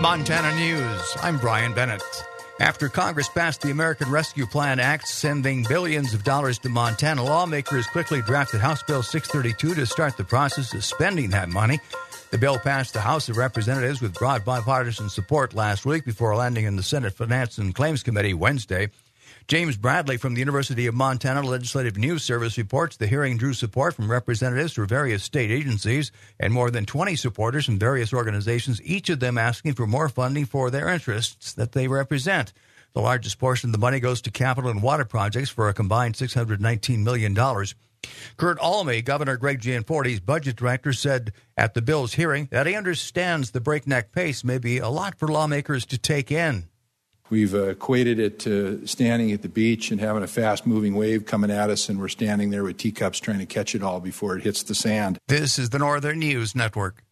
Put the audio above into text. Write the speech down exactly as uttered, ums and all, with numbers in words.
Montana News. I'm Brian Bennett. After Congress passed the American Rescue Plan Act, sending billions of dollars to Montana, lawmakers quickly drafted House Bill six thirty-two to start the process of spending that money. The bill passed the House of Representatives with broad bipartisan support last week before landing in the Senate Finance and Claims Committee Wednesday. James Bradley from the University of Montana Legislative News Service reports the hearing drew support from representatives from various state agencies and more than twenty supporters from various organizations, each of them asking for more funding for their interests that they represent. The largest portion of the money goes to capital and water projects for a combined six hundred nineteen million dollars. Kurt Alme, Governor Greg Gianforte's budget director, said at the bill's hearing that he understands the breakneck pace may be a lot for lawmakers to take in. We've uh, equated it to standing at the beach and having a fast-moving wave coming at us, and we're standing there with teacups trying to catch it all before it hits the sand. This is the Northern News Network.